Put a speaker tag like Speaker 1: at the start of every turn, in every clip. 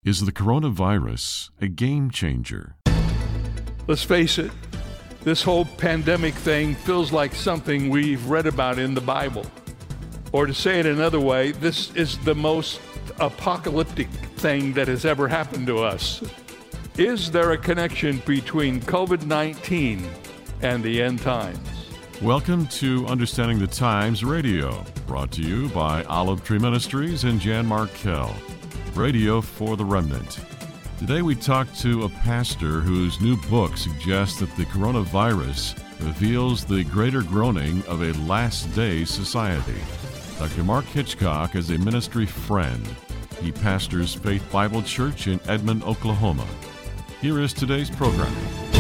Speaker 1: Is the coronavirus a game changer?
Speaker 2: Let's face it, this whole pandemic thing feels like something we've read about in the Bible. Or to say it another way, this is the most apocalyptic thing that has ever happened to us. Is there a connection between COVID-19 and the end times?
Speaker 1: Welcome to Understanding the Times Radio, brought to you by Olive Tree Ministries and Jan Markell. Radio for the Remnant. Today we talk to a pastor whose new book suggests that the coronavirus reveals the greater groaning of a last-day society. Dr. Mark Hitchcock is a ministry friend. He pastors Faith Bible Church in Edmond, Oklahoma. Here is today's program.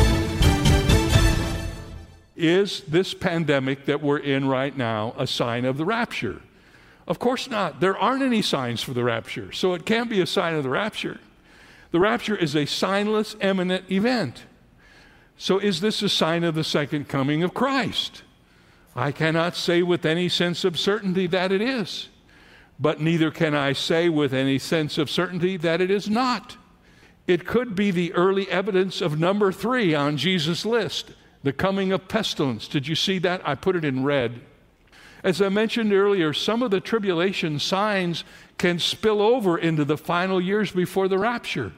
Speaker 2: Is this pandemic that we're in right now a sign of the rapture? Of course not. There aren't any signs for the rapture, so it can't be a sign of the rapture. The rapture is a signless, imminent event. So is this a sign of the second coming of Christ? I cannot say with any sense of certainty that it is, but neither can I say with any sense of certainty that it is not. It could be the early evidence of number 3 on Jesus' list, the coming of pestilence. Did you see that? I put it in red. As I mentioned earlier, some of the tribulation signs can spill over into the final years before the rapture.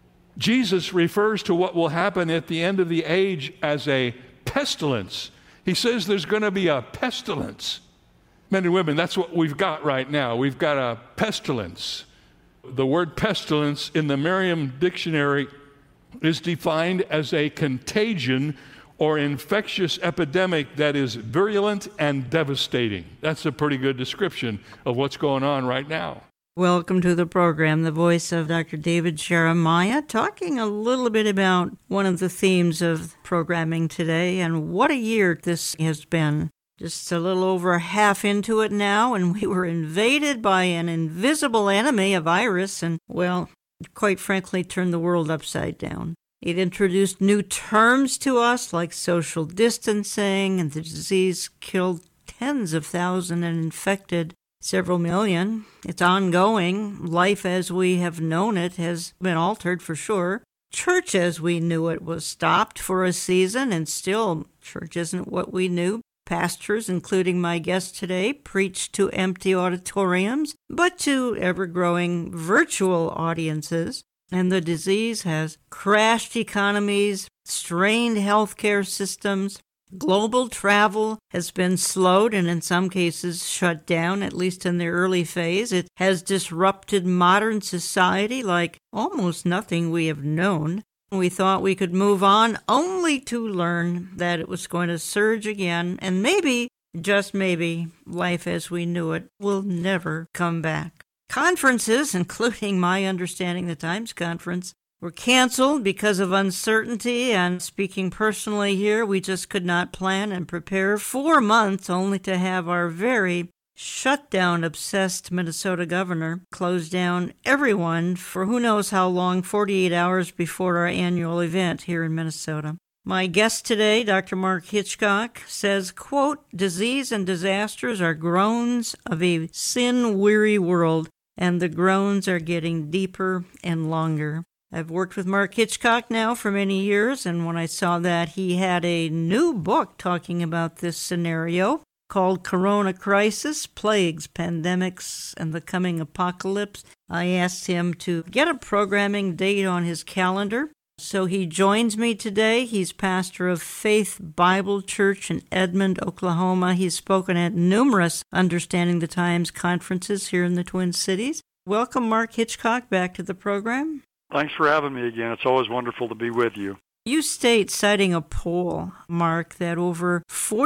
Speaker 2: Jesus refers to what will happen at the end of the age as a pestilence. He says there's going to be a pestilence. Men and women, that's what we've got right now. We've got a pestilence. The word pestilence in the Merriam Dictionary is defined as a contagion or infectious epidemic that is virulent and devastating. That's a pretty good description of what's going on right now.
Speaker 3: Welcome to the program, the voice of Dr. David Jeremiah, talking a little bit about one of the themes of programming today, and what a year this has been. Just a little over half into it now, and we were invaded by an invisible enemy, a virus, and, well, quite frankly, turned the world upside down. It introduced new terms to us like social distancing, and the disease killed tens of thousands and infected several million. It's ongoing. Life as we have known it has been altered for sure. Church as we knew it was stopped for a season, and still church isn't what we knew. Pastors, including my guest today, preached to empty auditoriums, but to ever-growing virtual audiences. And the disease has crashed economies, strained healthcare systems. Global travel has been slowed and in some cases shut down, at least in the early phase. It has disrupted modern society like almost nothing we have known. We thought we could move on, only to learn that it was going to surge again, and maybe, just maybe, life as we knew it will never come back. Conferences, including my Understanding the Times conference, were canceled because of uncertainty, and speaking personally here, we just could not plan and prepare 4 months only to have our very shutdown-obsessed Minnesota governor close down everyone for who knows how long, 48 hours before our annual event here in Minnesota. My guest today, Dr. Mark Hitchcock, says, quote, "Disease and disasters are groans of a sin-weary world, and the groans are getting deeper and longer." I've worked with Mark Hitchcock now for many years, and when I saw that he had a new book talking about this scenario called Corona Crisis, Plagues, Pandemics, and the Coming Apocalypse, I asked him to get a programming date on his calendar. So he joins me today. He's pastor of Faith Bible Church in Edmond, Oklahoma. He's spoken at numerous Understanding the Times conferences here in the Twin Cities. Welcome, Mark Hitchcock, back to the program.
Speaker 4: Thanks for having me again. It's always wonderful to be with you.
Speaker 3: You state, citing a poll, Mark, that over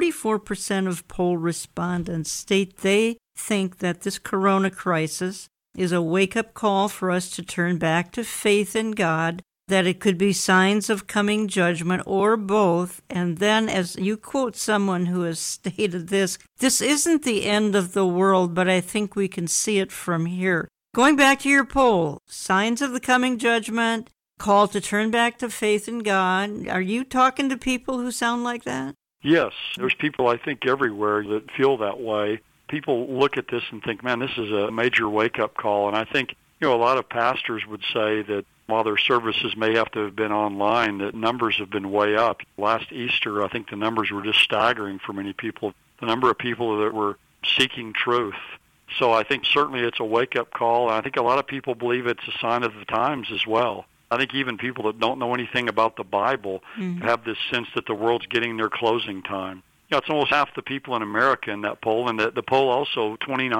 Speaker 3: 44% of poll respondents state they think that this corona crisis is a wake-up call for us to turn back to faith in God, that it could be signs of coming judgment or both. And then, as you quote someone who has stated this isn't the end of the world, but I think we can see it from here. Going back to your poll, signs of the coming judgment, call to turn back to faith in God. Are you talking to people who sound like that?
Speaker 4: Yes. There's people, I think, everywhere that feel that way. People look at this and think, man, this is a major wake-up call. And I think A lot of pastors would say that while their services may have to have been online, that numbers have been way up. Last Easter, I think the numbers were just staggering for many people, the number of people that were seeking truth. So I think certainly it's a wake-up call, and I think a lot of people believe it's a sign of the times as well. I think even people that don't know anything about the Bible have this sense that the world's getting their closing time. It's almost half the people in America in that poll, and the poll also,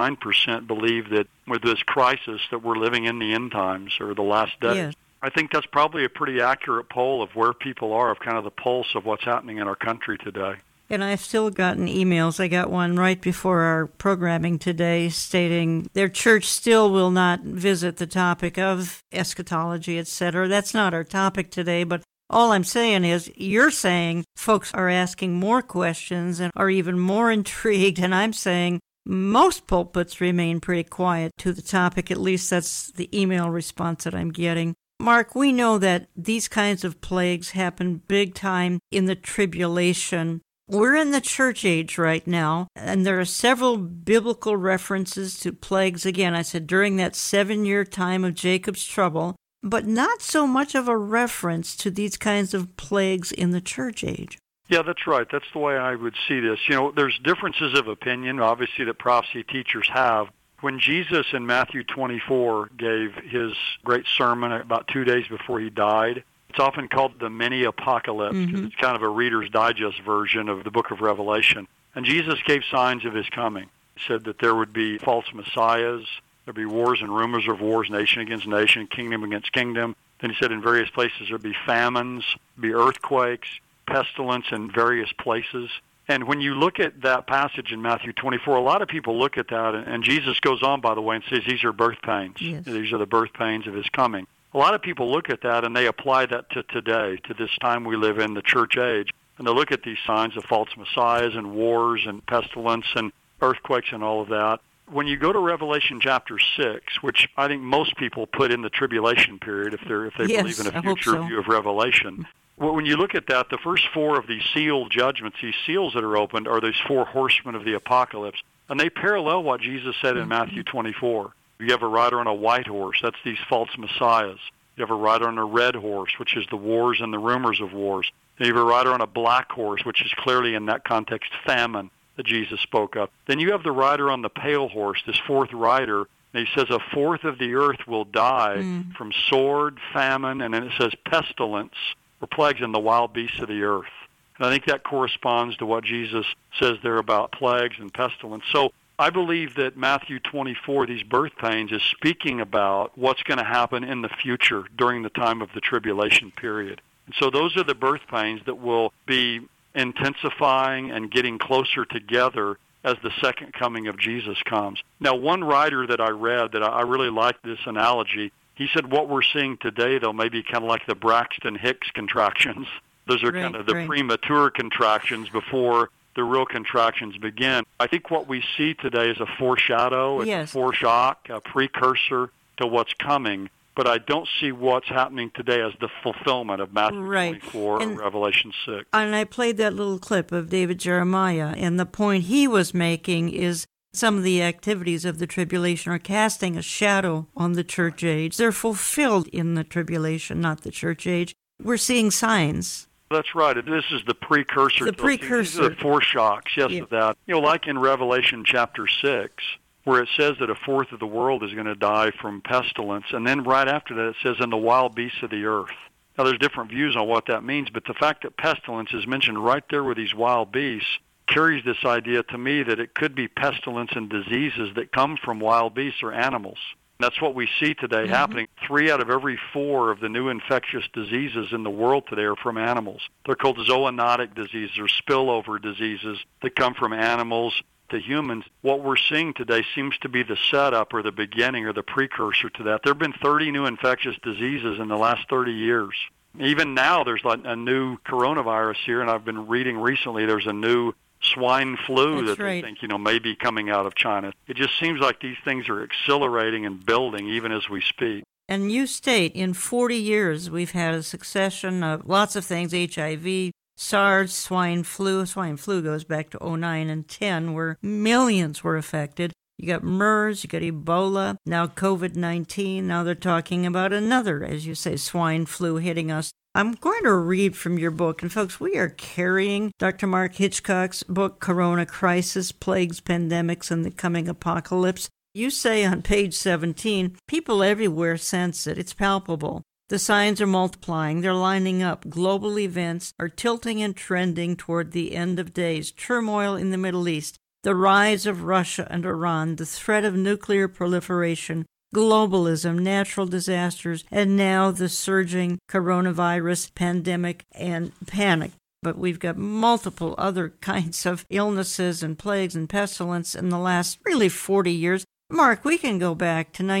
Speaker 4: 29% believe that with this crisis that we're living in the end times or the last days.
Speaker 3: Yes.
Speaker 4: I think that's probably a pretty accurate poll of where people are, of kind of the pulse of what's happening in our country today.
Speaker 3: And I've still gotten emails. I got one right before our programming today stating their church still will not visit the topic of eschatology, etc. That's not our topic today, but all I'm saying is you're saying folks are asking more questions and are even more intrigued, and I'm saying most pulpits remain pretty quiet to the topic. At least that's the email response that I'm getting. Mark, we know that these kinds of plagues happen big time in the tribulation. We're in the church age right now, and there are several biblical references to plagues. Again, I said during that 7-year time of Jacob's trouble, but not so much of a reference to these kinds of plagues in the church age.
Speaker 4: Yeah, that's right. That's the way I would see this. There's differences of opinion, obviously, that prophecy teachers have. When Jesus in Matthew 24 gave his great sermon about 2 days before he died, it's often called the mini apocalypse. It's kind of a Reader's Digest version of the book of Revelation. And Jesus gave signs of his coming. He said that there would be false messiahs, there'd be wars and rumors of wars, nation against nation, kingdom against kingdom. Then he said in various places there'd be famines, be earthquakes, pestilence in various places. And when you look at that passage in Matthew 24, a lot of people look at that, and Jesus goes on, by the way, and says these are birth pains.
Speaker 3: Yes.
Speaker 4: These are the birth pains of his coming. A lot of people look at that and they apply that to today, to this time we live in, the church age. And they look at these signs of false messiahs and wars and pestilence and earthquakes and all of that. When you go to Revelation chapter 6, which I think most people put in the tribulation period if they believe in a future view of Revelation, well, when you look at that, the first 4 of these sealed judgments, these seals that are opened, are those 4 horsemen of the apocalypse. And they parallel what Jesus said in Matthew 24. You have a rider on a white horse. That's these false messiahs. You have a rider on a red horse, which is the wars and the rumors of wars. You have a rider on a black horse, which is clearly in that context famine that Jesus spoke of. Then you have the rider on the pale horse, this 4th rider. And he says 1/4 of the earth will die from sword, famine, and then it says pestilence or plagues in the wild beasts of the earth. And I think that corresponds to what Jesus says there about plagues and pestilence. So I believe that Matthew 24, these birth pains, is speaking about what's going to happen in the future during the time of the tribulation period. And so those are the birth pains that will be intensifying and getting closer together as the second coming of Jesus comes. Now, one writer that I read that I really liked this analogy, he said what we're seeing today, though, may be kind of like the Braxton Hicks contractions. Those are kind of the premature contractions before the real contractions begin. I think what we see today is a foreshadow, a foreshock, a precursor to what's coming. But I don't see what's happening today as the fulfillment of Matthew 24 and Revelation 6.
Speaker 3: And I played that little clip of David Jeremiah, and the point he was making is some of the activities of the tribulation are casting a shadow on the church age. They're fulfilled in the tribulation, not the church age. We're seeing signs.
Speaker 4: That's right. This is the precursor.
Speaker 3: The precursor.
Speaker 4: These are the foreshocks, of that. Like in Revelation chapter 6, where it says that 1/4 of the world is going to die from pestilence, and then right after that it says, in the wild beasts of the earth. Now, there's different views on what that means, but the fact that pestilence is mentioned right there with these wild beasts carries this idea to me that it could be pestilence and diseases that come from wild beasts or animals. That's what we see today happening. 3 out of every 4 of the new infectious diseases in the world today are from animals. They're called zoonotic diseases or spillover diseases that come from animals to humans. What we're seeing today seems to be the setup or the beginning or the precursor to that. There have been 30 new infectious diseases in the last 30 years. Even now there's a new coronavirus here, and I've been reading recently there's a new swine flu they think, may be coming out of China. It just seems like these things are accelerating and building even as we speak.
Speaker 3: And you state in 40 years we've had a succession of lots of things, HIV, SARS, swine flu. Swine flu goes back to 2009 and 10, where millions were affected. You got MERS, you got Ebola, now COVID-19. Now they're talking about another, as you say, swine flu hitting us. I'm going to read from your book. And folks, we are carrying Dr. Mark Hitchcock's book, Corona Crisis, Plagues, Pandemics, and the Coming Apocalypse. You say on page 17, people everywhere sense it. It's palpable. The signs are multiplying. They're lining up. Global events are tilting and trending toward the end of days. Turmoil in the Middle East, the rise of Russia and Iran, the threat of nuclear proliferation, globalism, natural disasters, and now the surging coronavirus pandemic and panic. But we've got multiple other kinds of illnesses and plagues and pestilence in the last really 40 years. Mark, we can go back to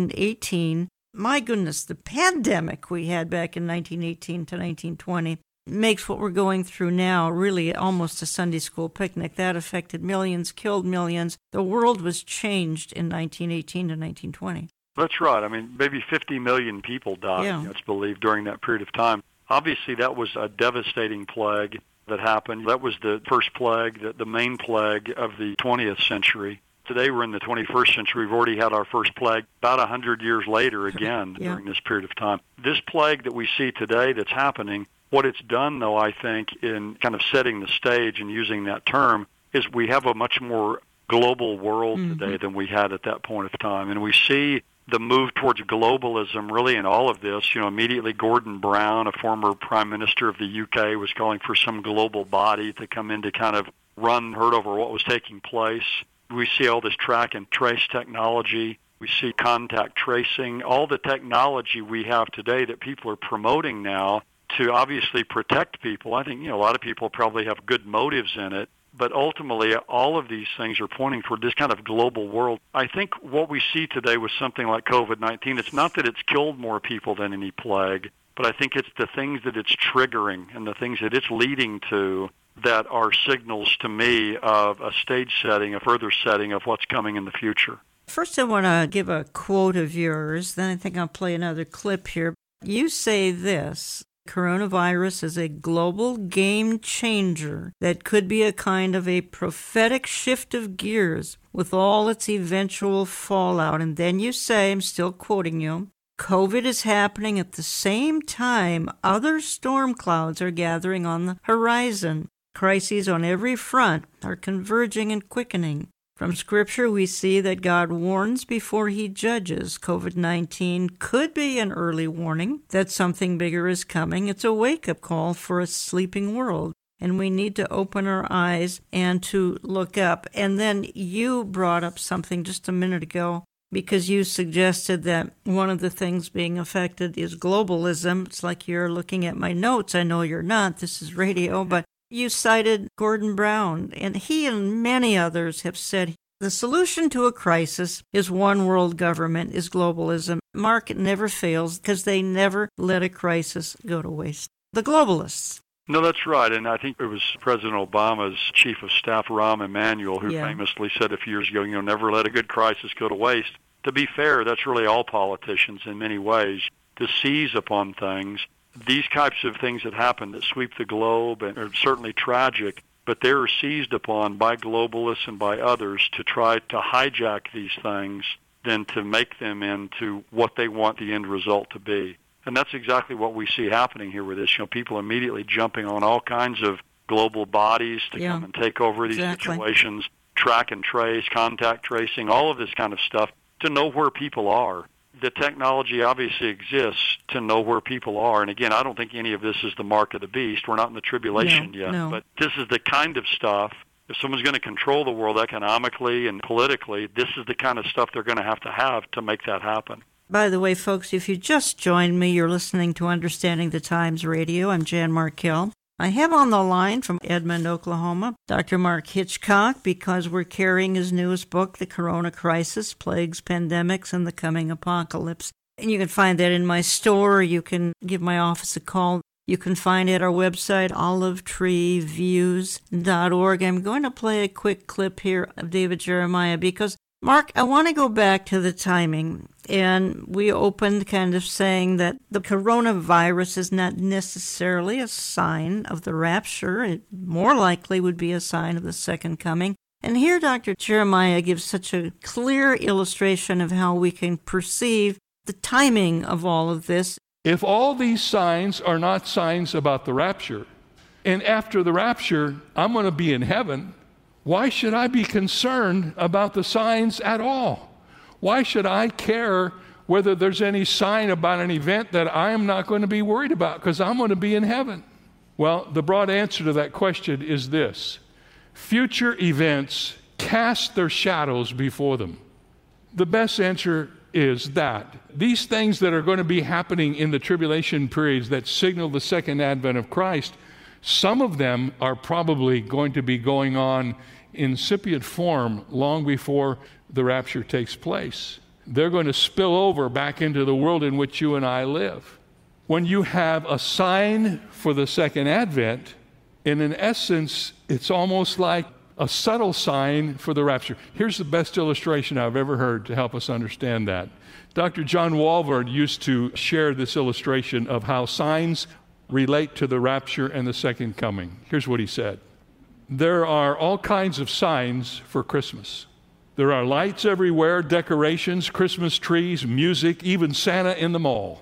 Speaker 3: 1918. My goodness, the pandemic we had back in 1918 to 1920 makes what we're going through now really almost a Sunday school picnic. That affected millions, killed millions. The world was changed in 1918 to 1920.
Speaker 4: That's right. I mean, maybe 50 million people died, it's believed, during that period of time. Obviously, that was a devastating plague that happened. That was the first plague, the main plague of the 20th century. Today we're in the 21st century. We've already had our first plague about 100 years later again during this period of time. This plague that we see today that's happening, what it's done, though, I think, in kind of setting the stage and using that term, is we have a much more global world today than we had at that point of time. And we see the move towards globalism really in all of this. You know, immediately Gordon Brown, a former prime minister of the UK, was calling for some global body to come in to kind of run herd over what was taking place. We see all this track and trace technology. We see contact tracing, all the technology we have today that people are promoting now to obviously protect people. I think, a lot of people probably have good motives in it, but ultimately all of these things are pointing toward this kind of global world. I think what we see today with something like COVID-19, it's not that it's killed more people than any plague, but I think it's the things that it's triggering and the things that it's leading to that are signals to me of a stage setting, a further setting of what's coming in the future.
Speaker 3: First, I want to give a quote of yours, then I think I'll play another clip here. You say this: coronavirus is a global game changer that could be a kind of a prophetic shift of gears with all its eventual fallout. And then you say, I'm still quoting you, COVID is happening at the same time other storm clouds are gathering on the horizon. Crises on every front are converging and quickening. From Scripture, we see that God warns before he judges. COVID-19 could be an early warning that something bigger is coming. It's a wake-up call for a sleeping world, and we need to open our eyes and to look up. And then you brought up something just a minute ago, because you suggested that one of the things being affected is globalism. It's like you're looking at my notes. I know you're not. This is radio, but you cited Gordon Brown, and he and many others have said the solution to a crisis is one world government, is globalism. Mark, it never fails because they never let a crisis go to waste. The globalists.
Speaker 4: No, that's right. And I think it was President Obama's chief of staff, Rahm Emanuel, who famously said a few years ago, never let a good crisis go to waste. To be fair, that's really all politicians in many ways, to seize upon things. These types of things that happen that sweep the globe and are certainly tragic, but they are seized upon by globalists and by others to try to hijack these things, then to make them into what they want the end result to be. And that's exactly what we see happening here with this. People immediately jumping on all kinds of global bodies to come and take over these situations, track and trace, contact tracing, all of this kind of stuff to know where people are. The technology obviously exists to know where people are. And again, I don't think any of this is the mark of the beast. We're not in the tribulation yet.
Speaker 3: No.
Speaker 4: But this is the kind of stuff, if someone's going to control the world economically and politically, this is the kind of stuff they're going to have to make that happen.
Speaker 3: By the way, folks, if you just joined me, you're listening to Understanding the Times Radio. I'm Jan Markell. I have on the line from Edmond, Oklahoma, Dr. Mark Hitchcock, because we're carrying his newest book, The Corona Crisis, Plagues, Pandemics, and the Coming Apocalypse. And you can find that in my store. You can give my office a call. You can find it at our website, olivetreeviews.org. I'm going to play a quick clip here of David Jeremiah because, Mark, I want to go back to the timing. And we opened kind of saying that the coronavirus is not necessarily a sign of the rapture. It more likely would be a sign of the second coming. And here Dr. Jeremiah gives such a clear illustration of how we can perceive the timing of all of this.
Speaker 2: If all these signs are not signs about the rapture, and after the rapture, I'm going to be in heaven, why should I be concerned about the signs at all? Why should I care whether there's any sign about an event that I am not going to be worried about because I'm going to be in heaven? Well, the broad answer to that question is this. Future events cast their shadows before them. The best answer is that these things that are going to be happening in the tribulation periods that signal the second advent of Christ, some of them are probably going to be going on in incipient form long before the rapture takes place. They're going to spill over back into the world in which you and I live. When you have a sign for the second advent, in essence, it's almost like a subtle sign for the rapture. Here's the best illustration I've ever heard to help us understand that. Dr. John Walvoord used to share this illustration of how signs relate to the rapture and the second coming. Here's what he said. There are all kinds of signs for Christmas. There are lights everywhere, decorations, Christmas trees, music, even Santa in the mall.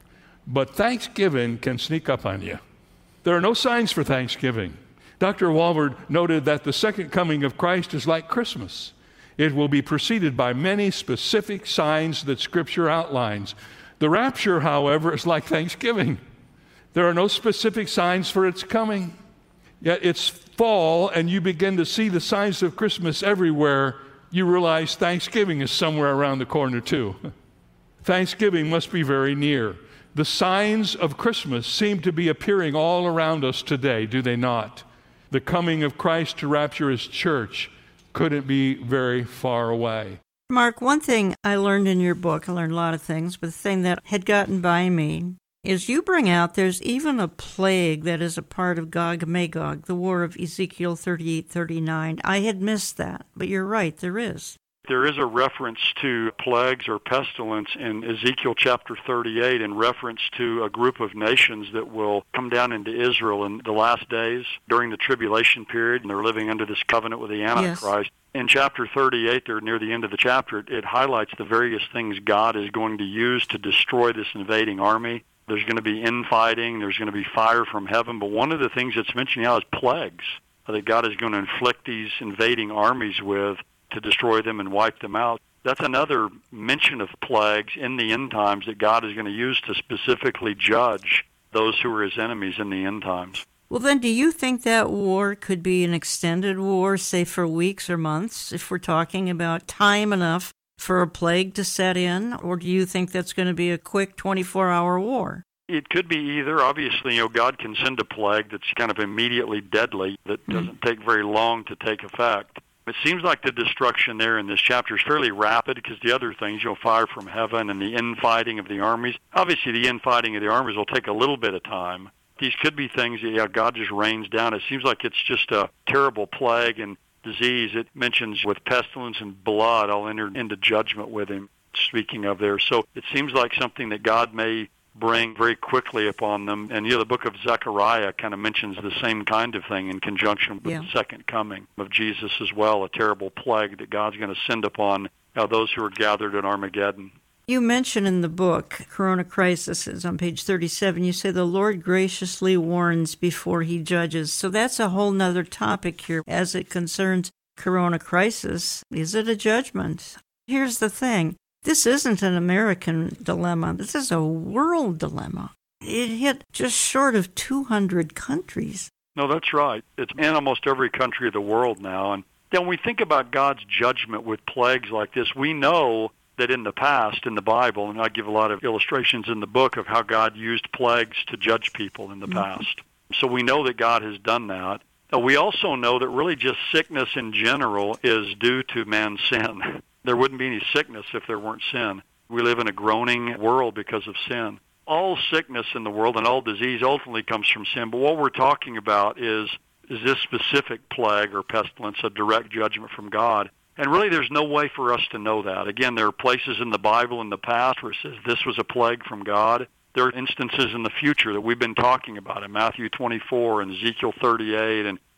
Speaker 2: But Thanksgiving can sneak up on you. There are no signs for Thanksgiving. Dr. Walvoord noted that the second coming of Christ is like Christmas. It will be preceded by many specific signs that Scripture outlines. The rapture, however, is like Thanksgiving. There are no specific signs for its coming. Yet it's fall and you begin to see the signs of Christmas everywhere. You realize Thanksgiving is somewhere around the corner too. Thanksgiving must be very near. The signs of Christmas seem to be appearing all around us today, do they not? The coming of Christ to rapture His church couldn't be very far away.
Speaker 3: Mark, one thing I learned in your book, I learned a lot of things, but the thing that had gotten by me is you bring out there's even a plague that is a part of Gog and Magog, the war of Ezekiel 38-39. I had missed that, but you're right, there is.
Speaker 4: There is a reference to plagues or pestilence in Ezekiel chapter 38 in reference to a group of nations that will come down into Israel in the last days during the tribulation period, and they're living under this covenant with the Antichrist. Yes. In chapter 38, there near the end of the chapter, it highlights the various things God is going to use to destroy this invading army. There's going to be infighting, there's going to be fire from heaven, but one of the things that's mentioned now is plagues, that God is going to inflict these invading armies with to destroy them and wipe them out. That's another mention of plagues in the end times that God is going to use to specifically judge those who are His enemies in the end times.
Speaker 3: Well, then, do you think that war could be an extended war, say for weeks or months, if we're talking about time enough for a plague to set in? Or do you think that's going to be a quick 24-hour war?
Speaker 4: It could be either. Obviously, God can send a plague that's kind of immediately deadly, that doesn't take very long to take effect. It seems like the destruction there in this chapter is fairly rapid because the other things, fire from heaven and the infighting of the armies. Obviously, the infighting of the armies will take a little bit of time. These could be things that, God just rains down. It seems like it's just a terrible plague and disease. It mentions with pestilence and blood, I'll enter into judgment with Him, speaking of there. So it seems like something that God may bring very quickly upon them. And the book of Zechariah kind of mentions the same kind of thing in conjunction with the second coming of Jesus as well, a terrible plague that God's going to send upon those who are gathered in Armageddon.
Speaker 3: You mention in the book, Corona Crisis is on page 37, you say the Lord graciously warns before He judges. So that's a whole nother topic here as it concerns Corona Crisis. Is it a judgment? Here's the thing. This isn't an American dilemma. This is a world dilemma. It hit just short of 200 countries.
Speaker 4: No, that's right. It's in almost every country of the world now. And then when we think about God's judgment with plagues like this, we know that in the past, in the Bible, and I give a lot of illustrations in the book of how God used plagues to judge people in the past. So we know that God has done that. We also know that really just sickness in general is due to man's sin. There wouldn't be any sickness if there weren't sin. We live in a groaning world because of sin. All sickness in the world and all disease ultimately comes from sin. But what we're talking about is this specific plague or pestilence a direct judgment from God? And really there's no way for us to know that. Again, there are places in the Bible in the past where it says this was a plague from God. There are instances in the future that we've been talking about in Matthew 24 and Ezekiel 38 and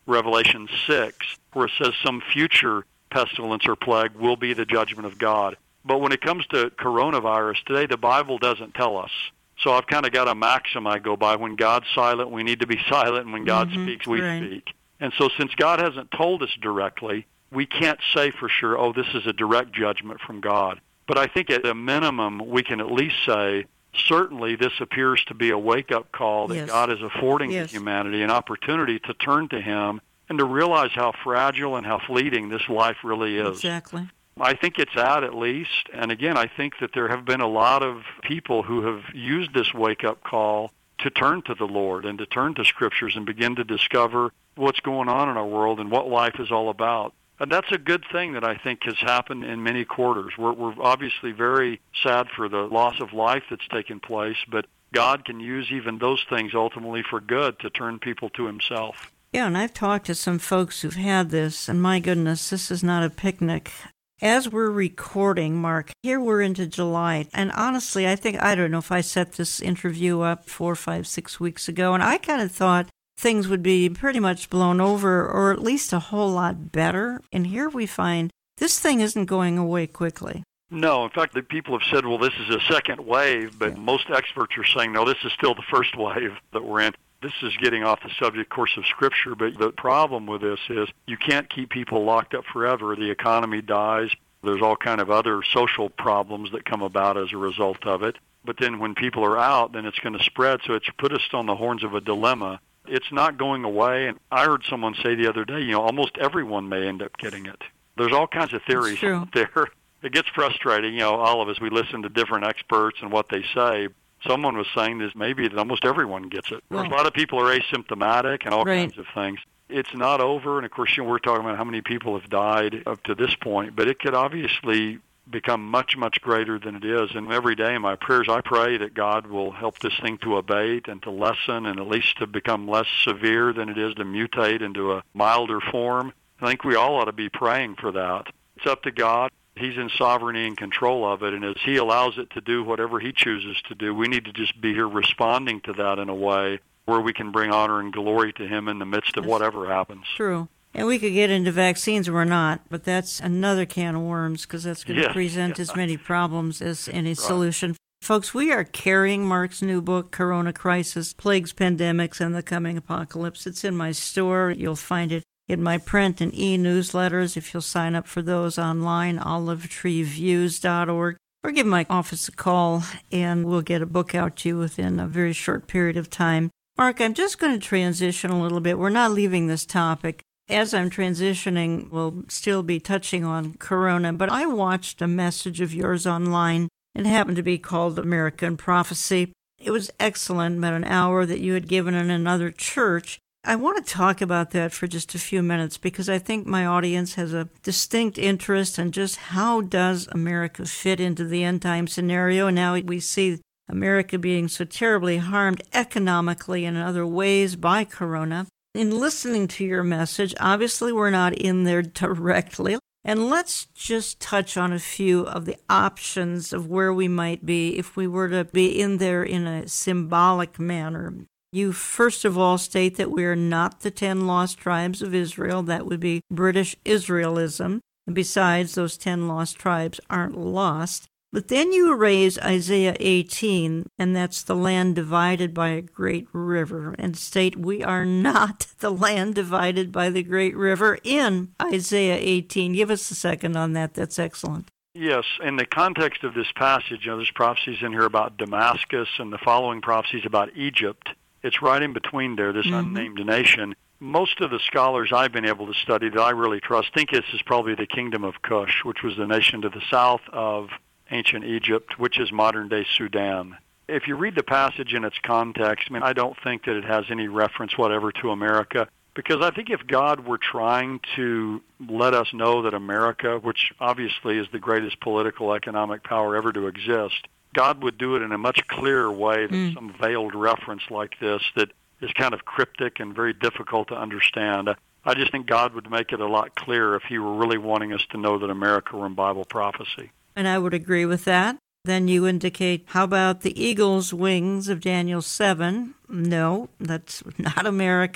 Speaker 4: Revelation 6, where it says some future pestilence or plague will be the judgment of God. But when it comes to coronavirus today, the Bible doesn't tell us. So I've kind of got a maxim I go by. When God's silent, we need to be silent, and when God speaks, we speak. And so since God hasn't told us directly, we can't say for sure, oh, this is a direct judgment from God. But I think at a minimum, we can at least say, certainly this appears to be a wake-up call that God is affording to humanity an opportunity to turn to Him and to realize how fragile and how fleeting this life really is.
Speaker 3: Exactly.
Speaker 4: I think it's at least. And again, I think that there have been a lot of people who have used this wake-up call to turn to the Lord and to turn to Scriptures and begin to discover what's going on in our world and what life is all about. And that's a good thing that I think has happened in many quarters. We're obviously very sad for the loss of life that's taken place, but God can use even those things ultimately for good to turn people to Himself.
Speaker 3: Yeah, and I've talked to some folks who've had this, and my goodness, this is not a picnic. As we're recording, Mark, here we're into July, and honestly, I don't know if I set this interview up 4, 5, 6 weeks ago, and I kind of thought things would be pretty much blown over, or at least a whole lot better. And here we find this thing isn't going away quickly.
Speaker 4: No, in fact, the people have said, well, this is a second wave, but most experts are saying, no, this is still the first wave that we're in. This is getting off the subject course of Scripture, but the problem with this is you can't keep people locked up forever. The economy dies. There's all kind of other social problems that come about as a result of it. But then when people are out, then it's going to spread. So it's put us on the horns of a dilemma. It's not going away. And I heard someone say the other day, almost everyone may end up getting it. There's all kinds of theories out there. It gets frustrating. All of us, we listen to different experts and what they say. Someone was saying this maybe that almost everyone gets it. Well, a lot of people are asymptomatic and all kinds of things. It's not over. And, of course, we're talking about how many people have died up to this point. But it could obviously become much, much greater than it is. And every day in my prayers, I pray that God will help this thing to abate and to lessen and at least to become less severe than it is, to mutate into a milder form. I think we all ought to be praying for that. It's up to God. He's in sovereignty and control of it, and as He allows it to do whatever He chooses to do, we need to just be here responding to that in a way where we can bring honor and glory to Him in the midst of whatever happens.
Speaker 3: True. And we could get into vaccines, we're not, but that's another can of worms because that's going to present as many problems as any solution. Folks, we are carrying Mark's new book, Corona Crisis, Plagues, Pandemics, and the Coming Apocalypse. It's in my store. You'll find it in my print and e-newsletters if you'll sign up for those online, olivetreeviews.org, or give my office a call, and we'll get a book out to you within a very short period of time. Mark, I'm just going to transition a little bit. We're not leaving this topic. As I'm transitioning, we'll still be touching on Corona, but I watched a message of yours online. It happened to be called American Prophecy. It was excellent, about an hour that you had given in another church. I want to talk about that for just a few minutes because I think my audience has a distinct interest in just how does America fit into the end-time scenario. And now we see America being so terribly harmed economically and in other ways by Corona. In listening to your message, obviously we're not in there directly. And let's just touch on a few of the options of where we might be if we were to be in there in a symbolic manner. You first of all state that we are not the 10 lost tribes of Israel. That would be British Israelism. And besides, those 10 lost tribes aren't lost. But then you raise Isaiah 18, and that's the land divided by a great river, and state we are not the land divided by the great river in Isaiah 18. Give us a second on that. That's excellent.
Speaker 4: Yes, in the context of this passage, there's prophecies in here about Damascus and the following prophecies about Egypt. It's right in between there, this unnamed nation. Most of the scholars I've been able to study that I really trust think this is probably the kingdom of Cush, which was the nation to the south of ancient Egypt, which is modern-day Sudan. If you read the passage in its context, I don't think that it has any reference whatever to America, because I think if God were trying to let us know that America, which obviously is the greatest political economic power ever to exist, God would do it in a much clearer way than some veiled reference like this that is kind of cryptic and very difficult to understand. I just think God would make it a lot clearer if He were really wanting us to know that America were in Bible prophecy.
Speaker 3: And I would agree with that. Then you indicate, how about the eagle's wings of Daniel 7? No, that's not America.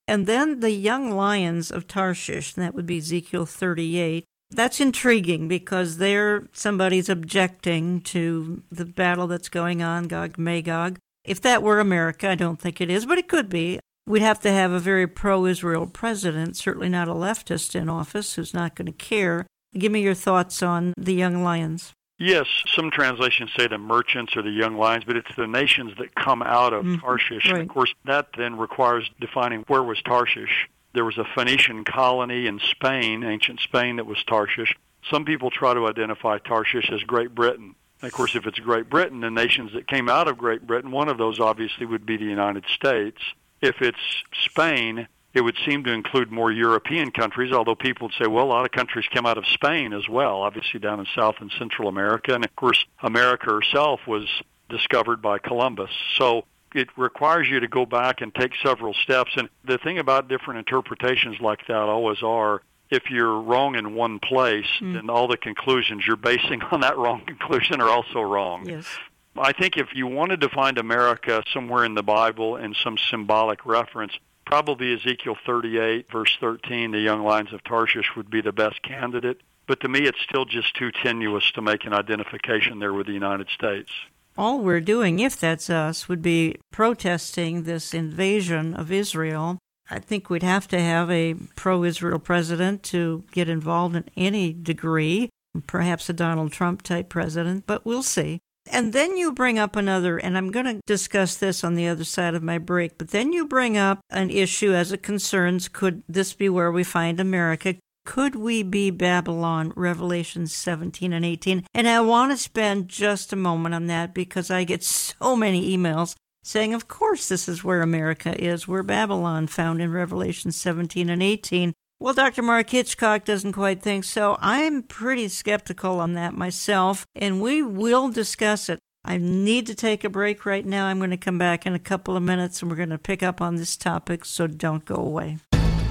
Speaker 3: And then the young lions of Tarshish, and that would be Ezekiel 38. That's intriguing because there somebody's objecting to the battle that's going on, Gog-Magog. If that were America, I don't think it is, but it could be. We'd have to have a very pro-Israel president, certainly not a leftist in office who's not going to care. Give me your thoughts on the young lions.
Speaker 4: Yes, some translations say the merchants or the young lions, but it's the nations that come out of Tarshish.
Speaker 3: Right.
Speaker 4: And of course, that then requires defining where was Tarshish. There was a Phoenician colony in Spain, ancient Spain, that was Tarshish. Some people try to identify Tarshish as Great Britain. And of course, if it's Great Britain, the nations that came out of Great Britain, one of those obviously would be the United States. If it's Spain, it would seem to include more European countries, although people would say, well, a lot of countries came out of Spain as well, obviously down in South and Central America. And of course, America herself was discovered by Columbus. So it requires you to go back and take several steps. And the thing about different interpretations like that always are, if you're wrong in one place, then all the conclusions you're basing on that wrong conclusion are also wrong.
Speaker 3: Yes.
Speaker 4: I think if you wanted to find America somewhere in the Bible in some symbolic reference, probably Ezekiel 38, verse 13, the young lions of Tarshish would be the best candidate. But to me, it's still just too tenuous to make an identification there with the United States.
Speaker 3: All we're doing, if that's us, would be protesting this invasion of Israel. I think we'd have to have a pro-Israel president to get involved in any degree, perhaps a Donald Trump-type president, but we'll see. And then you bring up another, and I'm going to discuss this on the other side of my break, but then you bring up an issue as it concerns, could this be where we find America? Could we be Babylon, Revelation 17 and 18? And I want to spend just a moment on that because I get so many emails saying, of course, this is where America is. We're Babylon, found in Revelation 17 and 18. Well, Dr. Mark Hitchcock doesn't quite think so. I'm pretty skeptical on that myself, and we will discuss it. I need to take a break right now. I'm going to come back in a couple of minutes, and we're going to pick up on this topic, so don't go away.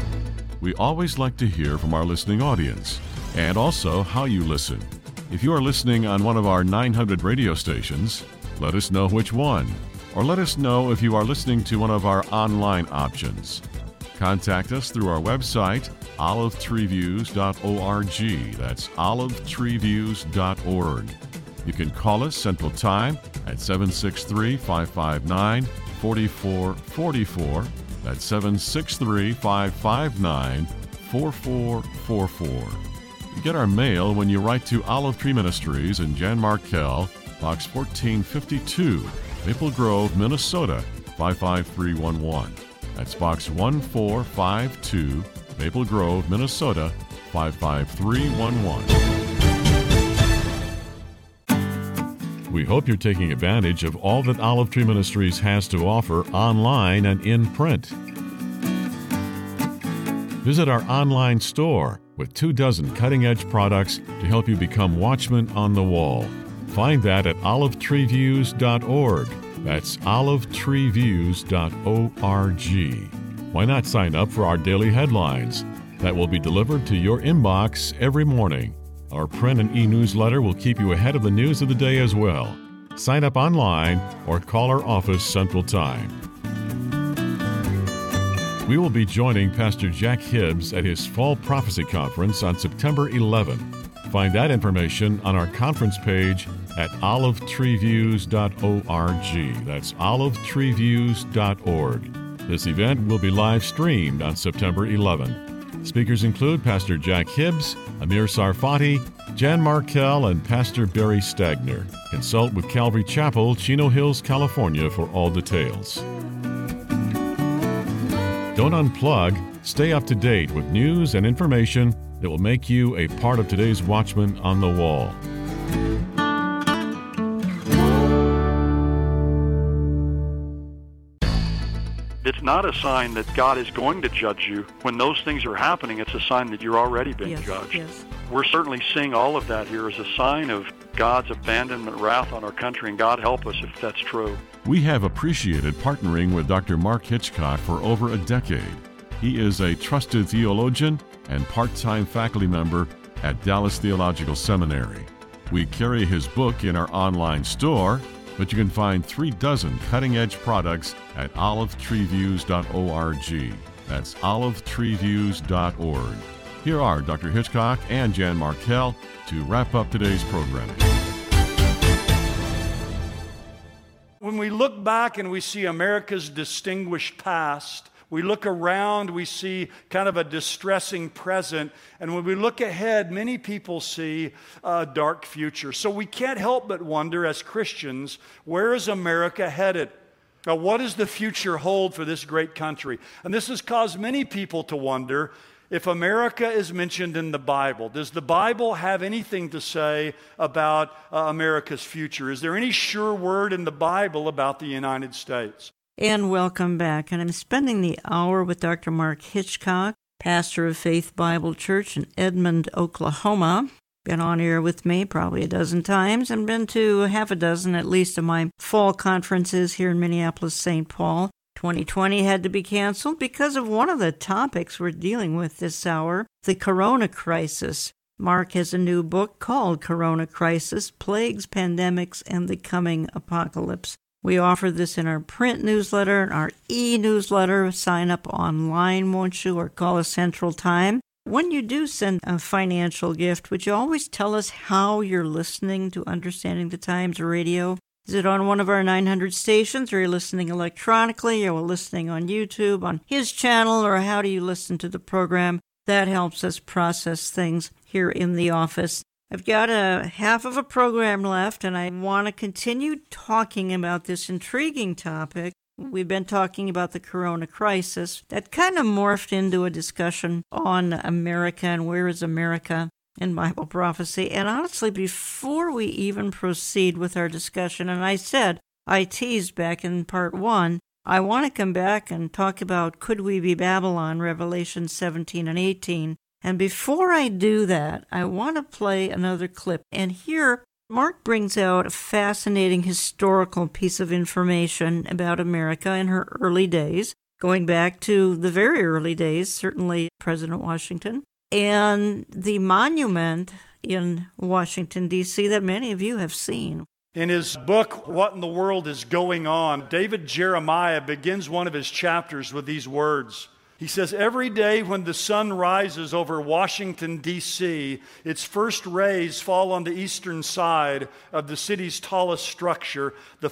Speaker 1: We always like to hear from our listening audience and also how you listen. If you are listening on one of our 900 radio stations, let us know which one, or let us know if you are listening to one of our online options. Contact us through our website, olivetreeviews.org. That's olivetreeviews.org. You can call us Central Time at 763-559-4444. That's 763-559-4444. You get our mail when you write to Olive Tree Ministries in Jan Markell, Box 1452, Maple Grove, Minnesota, 55311. That's Box 1452, Maple Grove, Minnesota, 55311. We hope you're taking advantage of all that Olive Tree Ministries has to offer online and in print. Visit our online store with 24 cutting-edge products to help you become watchmen on the wall. Find that at olivetreeviews.org. That's olivetreeviews.org. Why not sign up for our daily headlines that will be delivered to your inbox every morning? Our print and e-newsletter will keep you ahead of the news of the day as well. Sign up online or call our office Central Time. We will be joining Pastor Jack Hibbs at his Fall Prophecy Conference on September 11. Find that information on our conference page at olivetreeviews.org. That's olivetreeviews.org. This event will be live streamed on September 11. Speakers include Pastor Jack Hibbs, Amir Sarfati, Jan Markell, and Pastor Barry Stagner. Consult with Calvary Chapel, Chino Hills, California for all details. Don't unplug. Stay up to date with news and information that will make you a part of today's Watchman on the Wall.
Speaker 4: It's not a sign that God is going to judge you. When those things are happening, it's a sign that you're already being judged.
Speaker 3: Yes.
Speaker 4: We're certainly seeing all of that here as a sign of God's abandonment, wrath on our country, and God help us if that's true.
Speaker 1: We have appreciated partnering with Dr. Mark Hitchcock for over a decade. He is a trusted theologian and part-time faculty member at Dallas Theological Seminary. We carry his book in our online store, but you can find 36 cutting-edge products at olivetreeviews.org. That's olivetreeviews.org. Here are Dr. Hitchcock and Jan Markell to wrap up today's programming.
Speaker 5: When we look back and we see America's distinguished past, we look around, we see kind of a distressing present, and when we look ahead, many people see a dark future. So we can't help but wonder as Christians, where is America headed? Now, what does the future hold for this great country? And this has caused many people to wonder if America is mentioned in the Bible. Does the Bible have anything to say about America's future? Is there any sure word in the Bible about the United States?
Speaker 3: And welcome back. And I'm spending the hour with Dr. Mark Hitchcock, pastor of Faith Bible Church in Edmond, Oklahoma. Been on air with me probably a dozen times and been to half a dozen at least of my fall conferences here in Minneapolis, St. Paul. 2020 had to be canceled because of one of the topics we're dealing with this hour, the corona crisis. Mark has a new book called Corona Crisis, Plagues, Pandemics, and the Coming Apocalypse. We offer this in our print newsletter and our e-newsletter. Sign up online, won't you, or call us Central Time. When you do send a financial gift, would you always tell us how you're listening to Understanding the Times Radio? Is it on one of our 900 stations, or are you listening electronically, or listening on YouTube, on his channel, or how do you listen to the program? That helps us process things here in the office. I've got a half of a program left, and I want to continue talking about this intriguing topic. We've been talking about the corona crisis. That kind of morphed into a discussion on America and where is America in Bible prophecy. And honestly, before we even proceed with our discussion, and I teased back in part 1, I want to come back and talk about Could We Be Babylon, Revelation 17 and 18. And before I do that, I want to play another clip. And here, Mark brings out a fascinating historical piece of information about America in her early days, going back to the very early days, certainly President Washington, and the monument in Washington, D.C. that many of you have seen.
Speaker 5: In his book, What in the World is Going On, David Jeremiah begins one of his chapters with these words. He says, every day when the sun rises over Washington, D.C., its first rays fall on the eastern side of the city's tallest structure, the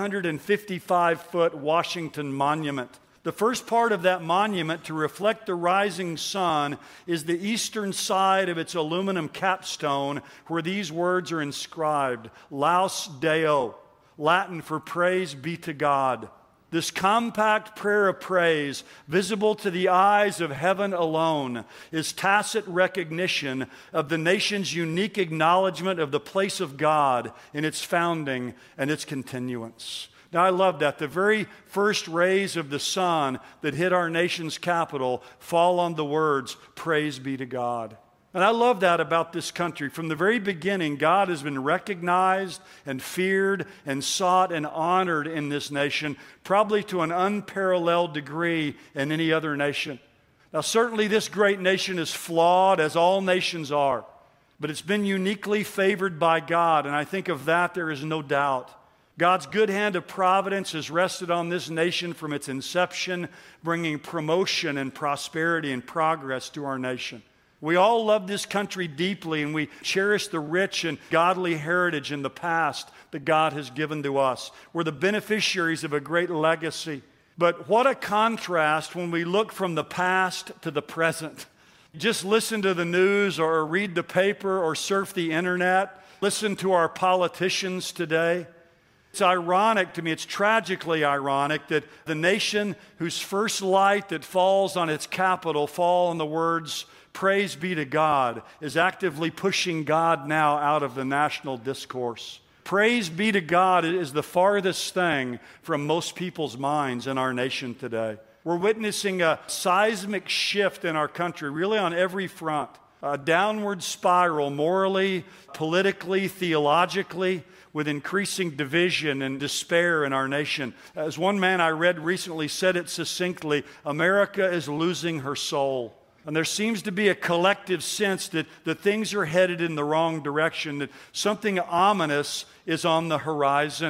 Speaker 5: 555-foot Washington Monument. The first part of that monument to reflect the rising sun is the eastern side of its aluminum capstone, where these words are inscribed, Laus Deo, Latin for praise be to God. This compact prayer of praise, visible to the eyes of heaven alone, is tacit recognition of the nation's unique acknowledgement of the place of God in its founding and its continuance. Now, I love that. The very first rays of the sun that hit our nation's capital fall on the words, praise be to God. And I love that about this country. From the very beginning, God has been recognized and feared and sought and honored in this nation, probably to an unparalleled degree in any other nation. Now, certainly this great nation is flawed, as all nations are, but it's been uniquely favored by God, and I think of that there is no doubt. God's good hand of providence has rested on this nation from its inception, bringing promotion and prosperity and progress to our nation. We all love this country deeply, and we cherish the rich and godly heritage in the past that God has given to us. We're the beneficiaries of a great legacy. But what a contrast when we look from the past to the present. Just listen to the news or read the paper or surf the internet. Listen to our politicians today. It's ironic to me, it's tragically ironic that the nation whose first light that falls on its capital fall on the words, praise be to God, is actively pushing God now out of the national discourse. Praise be to God is the farthest thing from most people's minds in our nation today. We're witnessing a seismic shift in our country, really on every front. A downward spiral morally, politically, theologically, with increasing division and despair in our nation. As one man I read recently said it succinctly, America is losing her soul. And there seems to be a collective sense that things are headed in the wrong direction, that something ominous is on the horizon.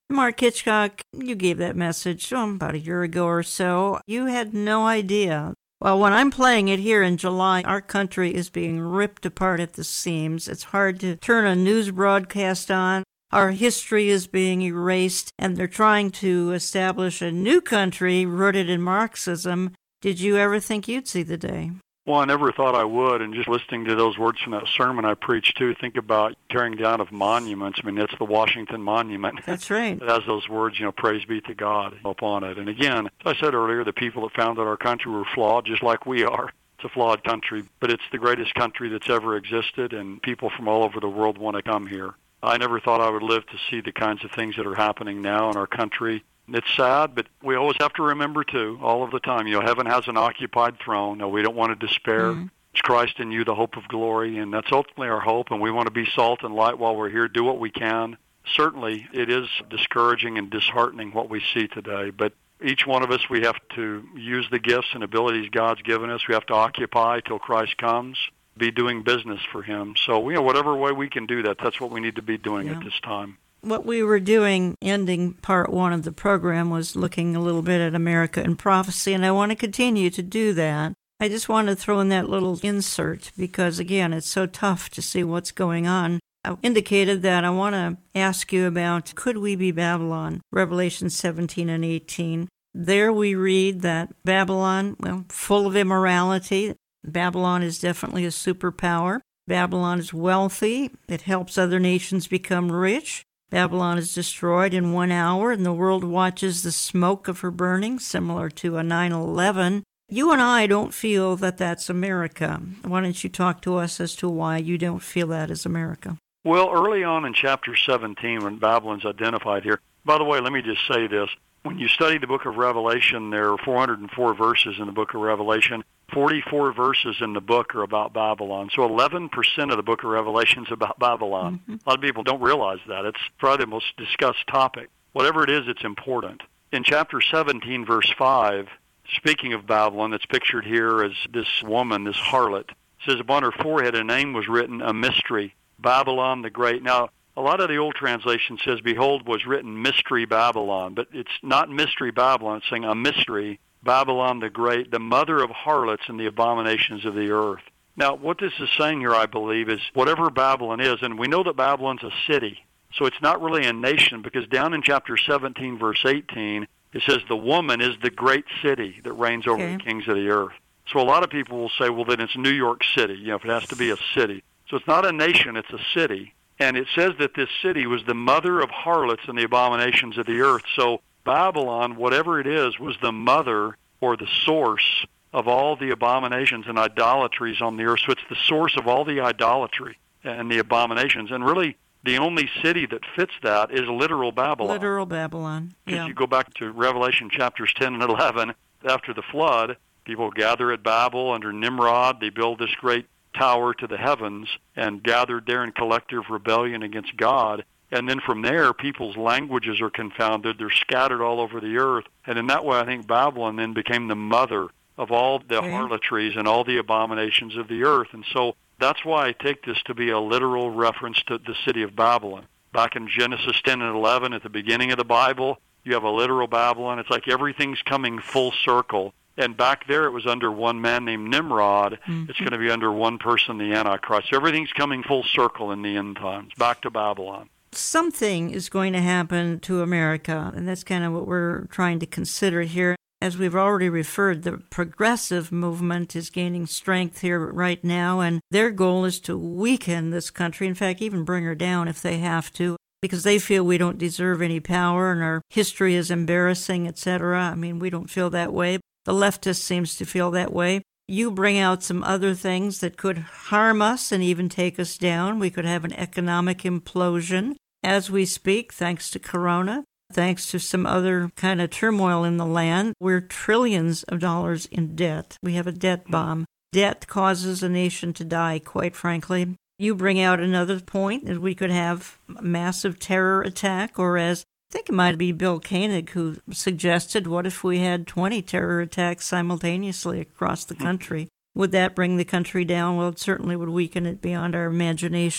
Speaker 3: Mark Hitchcock, you gave that message about a year ago or so. You had no idea. Well, when I'm playing it here in July, our country is being ripped apart at the seams. It's hard to turn a news broadcast on. Our history is being erased, and they're trying to establish a new country rooted in Marxism. Did you ever think you'd see the day?
Speaker 4: Well, I never thought I would, and just listening to those words from that sermon I preached too, think about tearing down of monuments. I mean, that's the Washington Monument.
Speaker 3: That's right.
Speaker 4: It has those words, praise be to God upon it. And again, as I said earlier, the people that founded our country were flawed, just like we are. It's a flawed country, but it's the greatest country that's ever existed, and people from all over the world want to come here. I never thought I would live to see the kinds of things that are happening now in our country. It's sad, but we always have to remember, too, all of the time, heaven has an occupied throne. No, we don't want to despair. Mm-hmm. It's Christ in you, the hope of glory, and that's ultimately our hope, and we want to be salt and light while we're here, do what we can. Certainly, it is discouraging and disheartening what we see today, but each one of us, we have to use the gifts and abilities God's given us. We have to occupy till Christ comes, be doing business for Him. So, whatever way we can do that, that's what we need to be doing at this time.
Speaker 3: What we were doing, ending part one of the program, was looking a little bit at America and prophecy, and I want to continue to do that. I just want to throw in that little insert because, again, it's so tough to see what's going on. I indicated that I want to ask you about, could we be Babylon? Revelation 17 and 18. There we read that Babylon, full of immorality. Babylon is definitely a superpower. Babylon is wealthy. It helps other nations become rich. Babylon is destroyed in 1 hour, and the world watches the smoke of her burning, similar to a 9/11. You and I don't feel that that's America. Why don't you talk to us as to why you don't feel that is America?
Speaker 4: Well, early on in chapter 17, when Babylon's identified here, by the way, let me just say this. When you study the book of Revelation, there are 404 verses in the book of Revelation. 44 verses in the book are about Babylon. So 11% of the book of Revelation is about Babylon. Mm-hmm. A lot of people don't realize that. It's probably the most discussed topic. Whatever it is, it's important. In chapter 17, verse 5, speaking of Babylon, it's pictured here as this woman, this harlot. It says, upon her forehead a name was written, a mystery, Babylon the Great. Now, a lot of the old translation says, behold, was written Mystery Babylon. But it's not Mystery Babylon. It's saying a mystery, Babylon the Great, the mother of harlots and the abominations of the earth. Now, what this is saying here, I believe, is whatever Babylon is, and we know that Babylon's a city, so it's not really a nation, because down in chapter 17, verse 18, it says the woman is the great city that reigns over the kings of the earth. So a lot of people will say, well, then it's New York City, if it has to be a city. So it's not a nation, it's a city. And it says that this city was the mother of harlots and the abominations of the earth. So Babylon, whatever it is, was the mother or the source of all the abominations and idolatries on the earth. So it's the source of all the idolatry and the abominations. And really, the only city that fits that is literal Babylon.
Speaker 3: Literal Babylon,
Speaker 4: Because you go back to Revelation chapters 10 and 11, after the flood, people gather at Babel under Nimrod. They build this great tower to the heavens and gathered there in collective rebellion against God. And then from there, people's languages are confounded. They're scattered all over the earth. And in that way, I think Babylon then became the mother of all the harlotries and all the abominations of the earth. And so that's why I take this to be a literal reference to the city of Babylon. Back in Genesis 10 and 11, at the beginning of the Bible, you have a literal Babylon. It's like everything's coming full circle. And back there, it was under one man named Nimrod. Mm-hmm. It's going to be under one person, the Antichrist. So everything's coming full circle in the end times, back to Babylon.
Speaker 3: Something is going to happen to America, and that's kind of what we're trying to consider here. As we've already referred, the progressive movement is gaining strength here right now, and their goal is to weaken this country, in fact, even bring her down if they have to, because they feel we don't deserve any power and our history is embarrassing, etc. I mean, we don't feel that way. The leftist seems to feel that way. You bring out some other things that could harm us and even take us down. We could have an economic implosion as we speak, thanks to Corona, thanks to some other kind of turmoil in the land. We're trillions of dollars in debt. We have a debt bomb. Debt causes a nation to die, quite frankly. You bring out another point that we could have a massive terror attack, or as I think it might be Bill Koenig who suggested, what if we had 20 terror attacks simultaneously across the country? Would that bring the country down? Well, it certainly would weaken it beyond our imagination.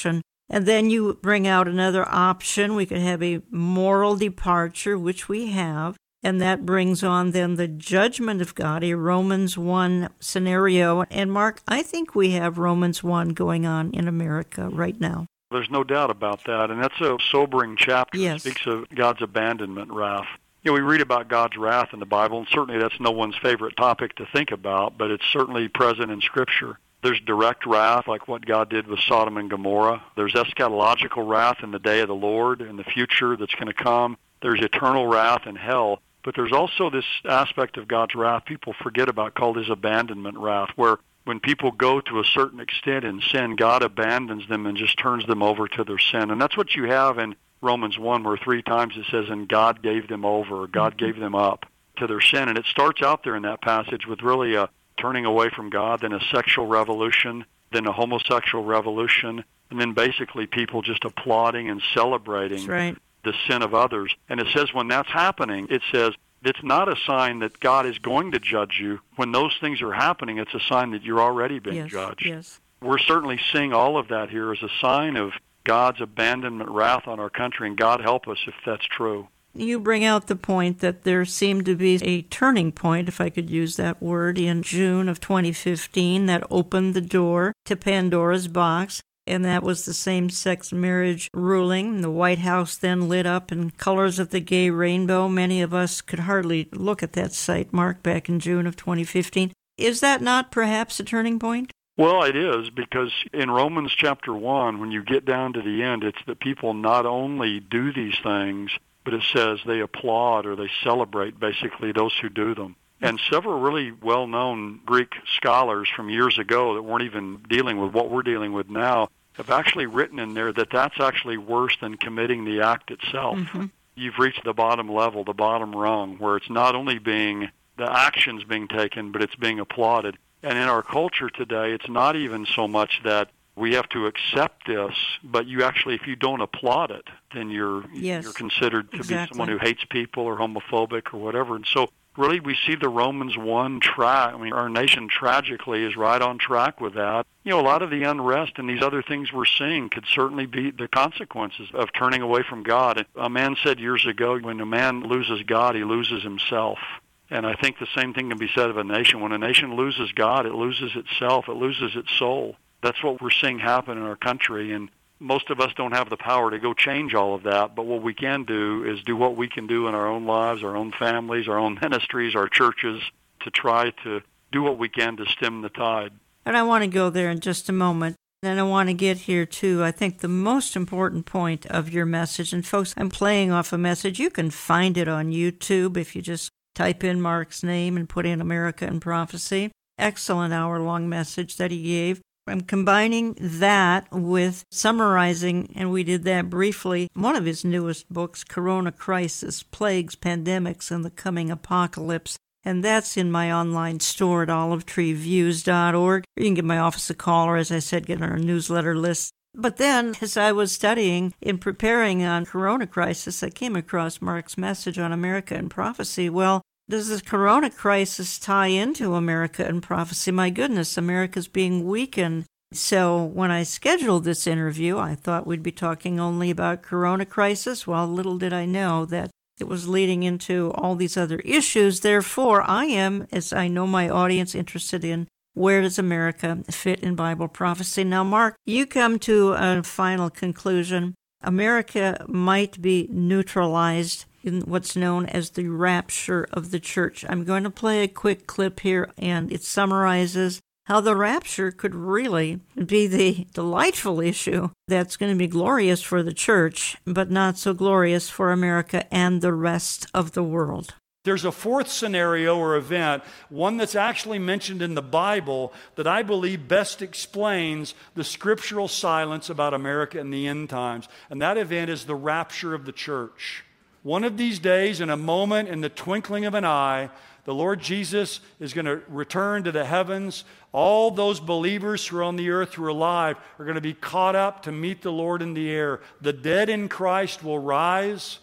Speaker 3: And then you bring out another option. We could have a moral departure, which we have. And that brings on then the judgment of God, a Romans 1 scenario. And Mark, I think we have Romans 1 going on in America right now.
Speaker 4: There's no doubt about that. And that's a sobering chapter.
Speaker 3: Yes.
Speaker 4: It speaks of God's abandonment wrath. You know, we read about God's wrath in the Bible, and certainly that's no one's favorite topic to think about, but it's certainly present in Scripture. There's direct wrath, like what God did with Sodom and Gomorrah. There's eschatological wrath in the day of the Lord, in the future that's going to come. There's eternal wrath in hell. But there's also this aspect of God's wrath people forget about called his abandonment wrath, where when people go to a certain extent in sin, God abandons them and just turns them over to their sin. And that's what you have in Romans 1, where 3 times it says, and God gave them over, or God gave them up to their sin. And it starts out there in that passage with really a turning away from God, then a sexual revolution, then a homosexual revolution, and then basically people just applauding and celebrating the sin of others. And it says when that's happening, it says it's not a sign that God is going to judge you. When those things are happening, it's a sign that you're already being judged.
Speaker 3: Yes.
Speaker 4: We're certainly seeing all of that here as a sign of God's abandonment wrath on our country, and God help us if that's true.
Speaker 3: You bring out the point that there seemed to be a turning point, if I could use that word, in June of 2015 that opened the door to Pandora's box, and that was the same-sex marriage ruling. The White House then lit up in colors of the gay rainbow. Many of us could hardly look at that sight, Mark, back in June of 2015. Is that not perhaps a turning point?
Speaker 4: Well, it is, because in Romans chapter 1, when you get down to the end, it's that people not only do these things, but it says they applaud or they celebrate, basically, those who do them. And several really well-known Greek scholars from years ago that weren't even dealing with what we're dealing with now have actually written in there that that's actually worse than committing the act itself. Mm-hmm. You've reached the bottom level, the bottom rung, where it's not only being the actions being taken, but it's being applauded. And in our culture today, it's not even so much that we have to accept this, but you actually, if you don't applaud it, then you're considered to be someone who hates people or homophobic or whatever. And so really we see the Romans 1 track. I mean, our nation tragically is right on track with that. You know, a lot of the unrest and these other things we're seeing could certainly be the consequences of turning away from God. A man said years ago, when a man loses God, he loses himself. And I think the same thing can be said of a nation. When a nation loses God, it loses itself, it loses its soul. That's what we're seeing happen in our country, and most of us don't have the power to go change all of that, but what we can do is do what we can do in our own lives, our own families, our own ministries, our churches, to try to do what we can to stem the tide.
Speaker 3: And I want to go there in just a moment. And I want to get here, too, I think the most important point of your message. And, folks, I'm playing off a message. You can find it on YouTube if you just type in Mark's name and put in America in Prophecy. Excellent hour-long message that he gave. I'm combining that with summarizing, and we did that briefly, one of his newest books, Corona Crisis, Plagues, Pandemics, and the Coming Apocalypse. And that's in my online store at olivetreeviews.org. You can give my office a call, or as I said, get on our newsletter list. But then, as I was studying in preparing on Corona Crisis, I came across Mark's message on America and Prophecy. Well, does the Corona Crisis tie into America and Prophecy? My goodness, America's being weakened. So when I scheduled this interview, I thought we'd be talking only about Corona Crisis. Well, little did I know that it was leading into all these other issues. Therefore, I am, as I know my audience, interested in where does America fit in Bible prophecy. Now, Mark, you come to a final conclusion. America might be neutralized in what's known as the rapture of the church. I'm going to play a quick clip here, and it summarizes how the rapture could really be the delightful issue that's going to be glorious for the church, but not so glorious for America and the rest of the world.
Speaker 5: There's a fourth scenario or event, one that's actually mentioned in the Bible that I believe best explains the scriptural silence about America in the end times, and that event is the rapture of the church. One of these days, in a moment, in the twinkling of an eye, the Lord Jesus is going to return to the heavens. All those believers who are on the earth who are alive are going to be caught up to meet the Lord in the air. The dead in Christ will rise.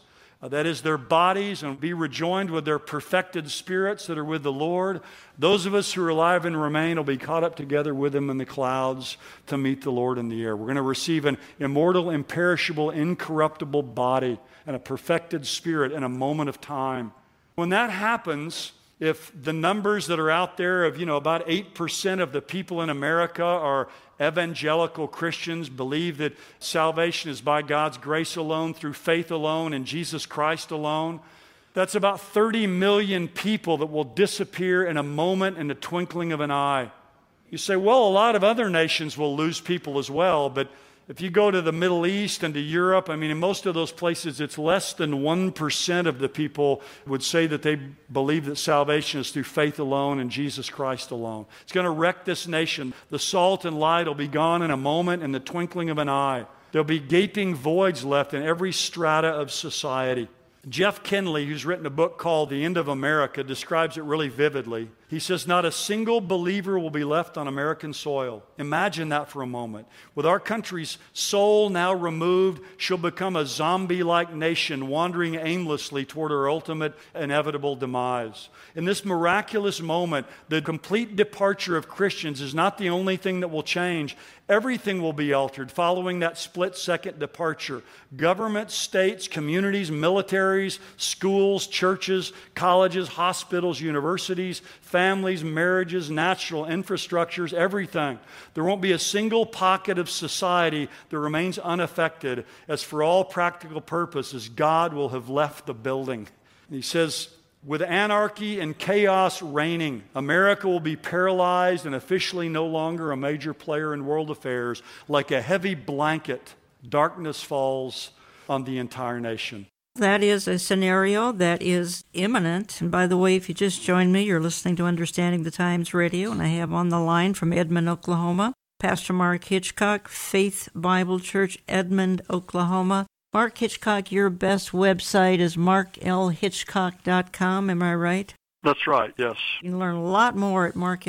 Speaker 5: that is their bodies, and be rejoined with their perfected spirits that are with the Lord. Those of us who are alive and remain will be caught up together with them in the clouds to meet the Lord in the air. We're going to receive an immortal, imperishable, incorruptible body and a perfected spirit in a moment of time. When that happens, if the numbers that are out there of, about 8% of the people in America are evangelical Christians, believe that salvation is by God's grace alone, through faith alone, in Jesus Christ alone, that's about 30 million people that will disappear in a moment, in the twinkling of an eye. You say, well, a lot of other nations will lose people as well, but if you go to the Middle East and to Europe, in most of those places, it's less than 1% of the people would say that they believe that salvation is through faith alone and Jesus Christ alone. It's going to wreck this nation. The salt and light will be gone in a moment, in the twinkling of an eye. There'll be gaping voids left in every strata of society. Jeff Kinley, who's written a book called The End of America, describes it really vividly. He says, not a single believer will be left on American soil. Imagine that for a moment. With our country's soul now removed, she'll become a zombie-like nation wandering aimlessly toward her ultimate inevitable demise. In this miraculous moment, the complete departure of Christians is not the only thing that will change. Everything will be altered following that split-second departure. Government, states, communities, militaries, schools, churches, colleges, hospitals, universities, families, marriages, natural infrastructures, everything. There won't be a single pocket of society that remains unaffected, as for all practical purposes, God will have left the building. And he says, with anarchy and chaos reigning, America will be paralyzed and officially no longer a major player in world affairs. Like a heavy blanket, darkness falls on the entire nation.
Speaker 3: That is a scenario that is imminent. And by the way, if you just joined me, you're listening to Understanding the Times Radio, and I have on the line from Edmond, Oklahoma, Pastor Mark Hitchcock, Faith Bible Church, Edmond, Oklahoma. Mark Hitchcock, your best website is marklhitchcock.com, am I right?
Speaker 4: That's right, yes.
Speaker 3: You can learn a lot more at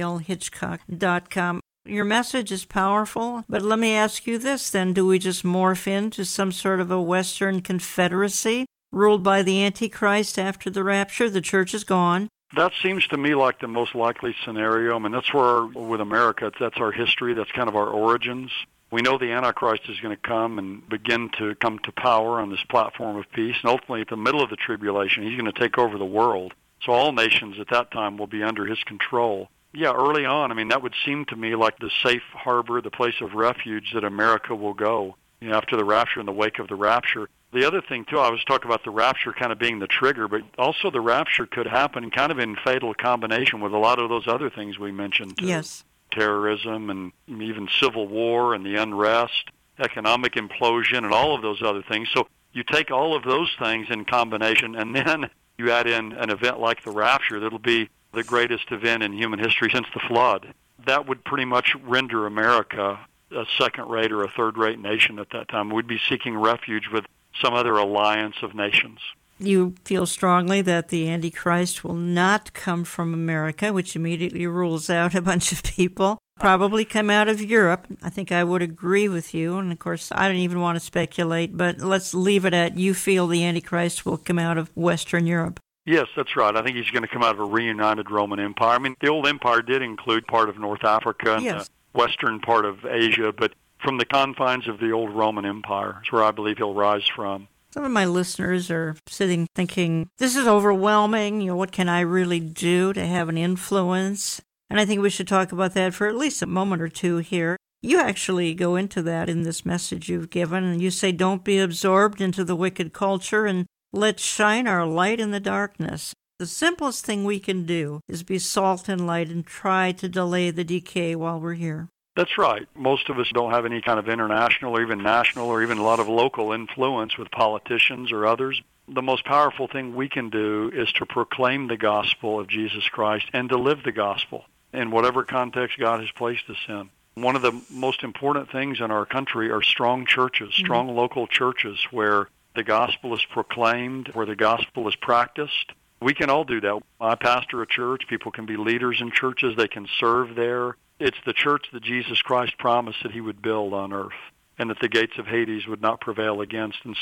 Speaker 3: marklhitchcock.com. Your message is powerful, but let me ask you this then. Do we just morph into some sort of a Western Confederacy ruled by the Antichrist after the rapture? The church is gone.
Speaker 4: That seems to me like the most likely scenario. That's where, with America, that's our history. That's kind of our origins. We know the Antichrist is going to come and begin to come to power on this platform of peace. And ultimately, at the middle of the tribulation, he's going to take over the world. So all nations at that time will be under his control. Yeah, early on, that would seem to me like the safe harbor, the place of refuge that America will go after the rapture, in the wake of the rapture. The other thing, too, I was talking about the rapture kind of being the trigger, but also the rapture could happen kind of in fatal combination with a lot of those other things we mentioned.
Speaker 3: Yes.
Speaker 4: Terrorism and even civil war and the unrest, economic implosion and all of those other things. So you take all of those things in combination, and then you add in an event like the rapture that'll be the greatest event in human history since the flood. That would pretty much render America a second-rate or a third-rate nation at that time. We'd be seeking refuge with some other alliance of nations.
Speaker 3: You feel strongly that the Antichrist will not come from America, which immediately rules out a bunch of people. Probably come out of Europe. I think I would agree with you. And, of course, I don't even want to speculate, but let's leave it at you feel the Antichrist will come out of Western Europe.
Speaker 4: Yes, that's right. I think he's going to come out of a reunited Roman Empire. The old empire did include part of North Africa and the western part of Asia, but from the confines of the old Roman Empire is where I believe he'll rise from.
Speaker 3: Some of my listeners are sitting thinking, this is overwhelming. What can I really do to have an influence? And I think we should talk about that for at least a moment or two here. You actually go into that in this message you've given, and you say, don't be absorbed into the wicked culture, and let's shine our light in the darkness. The simplest thing we can do is be salt and light and try to delay the decay while we're here.
Speaker 4: That's right. Most of us don't have any kind of international or even national or even a lot of local influence with politicians or others. The most powerful thing we can do is to proclaim the gospel of Jesus Christ and to live the gospel in whatever context God has placed us in. One of the most important things in our country are strong churches, strong local churches where the gospel is proclaimed, where the gospel is practiced. We can all do that. I pastor a church. People can be leaders in churches. They can serve there. It's the church that Jesus Christ promised that he would build on earth and that the gates of Hades would not prevail against. And so